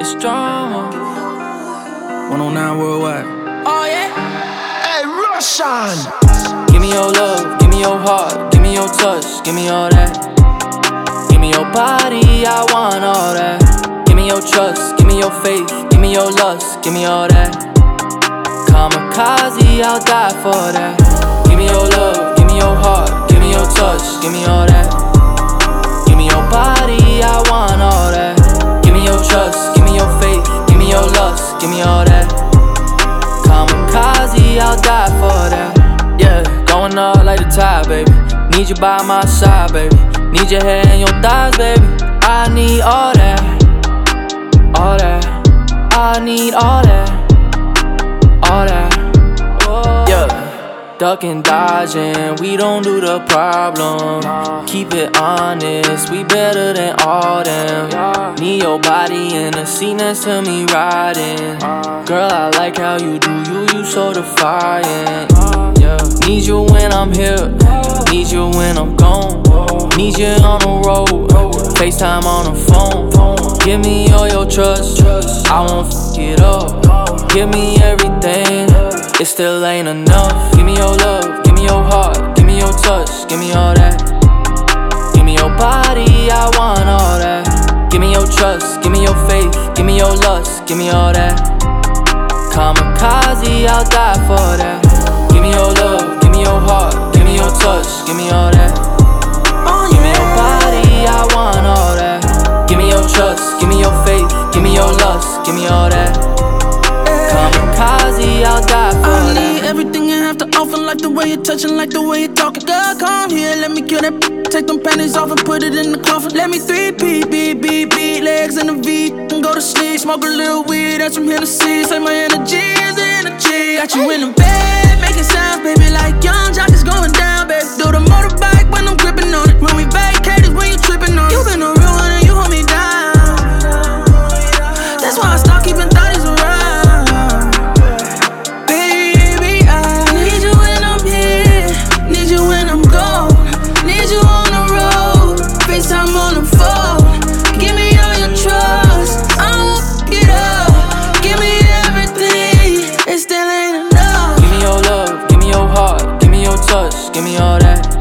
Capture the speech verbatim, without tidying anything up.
It's drama. one oh nine worldwide. Oh yeah. Hey, Russian. Give me your love, give me your heart, give me your touch, give me all that. Give me your body, I want all that. Give me your trust, give me your faith, give me your lust, give me all that. Kamikaze, I'll die for that. Give me your love, give me your heart, give me your touch, give me all that. Give me your body, I want all that. Give me your trust, give me your faith, give me your lust, give me all that. Kamikaze, I'll die for that. Yeah, going up like the tide, baby. Need you by my side, baby. Need your hair and your thighs, baby. I need all that, all that. I need all that, all that. Yeah, duck and dodging, we don't do the problem. Keep it honest, we better than all them. Need your body in the seat next to me riding. Girl, I like how you do you, you so defiant. Yeah, need you when I'm here, need you when I'm gone. Need you on the road, FaceTime on the phone. Give me all your trust, I won't f it up. Give me everything, it still ain't enough. Give me your love, give me your heart, give me your touch, give me all that. Give me your body, I want all that. Give me your trust, give me your faith, give me your lust, give me all that. Kamikaze, I'll die for that. Give me your love, give me your heart, give me your touch, give me all that. Give me your body, I want all that. Give me your trust, give me your faith, give me your lust, give me all that. Kamikaze, I'll die for I that. need everything you have to offer, like the way you're touching, like the way you're talking. Girl, come here, let me kill that. Take them panties off and put it in the coffin. Let me three P, beat, beat, beat, legs in the V, and go to sleep. Smoke a little weed, that's from Hennessy. Say my energy is energy. Got you in the bed, making sounds, baby, like young jock is going down, baby. Do the motorbike when I'm gripping on it. When we vacate is when you tripping on it. You been a real one and you hold me down. That's why I start keeping thotties around. Baby, I need you when I'm here, need you when I'm gone, need you on the road, FaceTime on the phone. Give me all your trust, I won't f it up. Give me everything, it still ain't enough. Give me your love, give me your heart, give me your touch, give me all that.